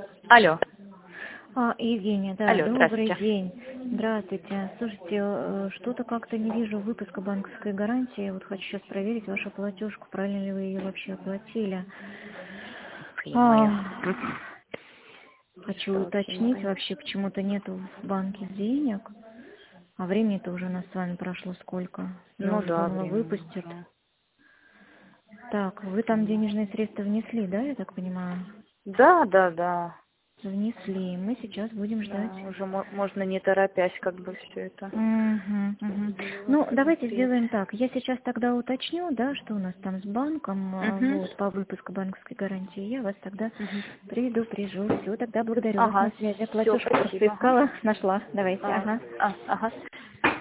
Алло. Евгения, да, Алло, добрый здравствуйте. день. Здравствуйте. Слушайте, что-то как-то не вижу выпуска банковской гарантии. Вот хочу сейчас проверить вашу платежку, правильно ли вы ее вообще оплатили. Ё-моё. Хочу Что вообще не уточнить, понятно. вообще почему-то нету в банке денег. А времени-то уже у нас с вами прошло сколько? Я Ну уже да, думала, временно выпустят. уже. Так, вы там денежные средства внесли, да, я так понимаю? Да. Внесли. Мы сейчас будем ждать. Да, уже можно не торопясь как бы все это Мгм. Ну, давайте успеть. сделаем так. Я сейчас тогда уточню, да, что у нас там с банком, Угу. вот, по выпуску банковской гарантии. Я вас тогда Угу. предупрежу. Все, тогда благодарю вас Ага, на связи. все, Платежку просто спасибо. искала, нашла. Давайте, Ага. ага. Ага.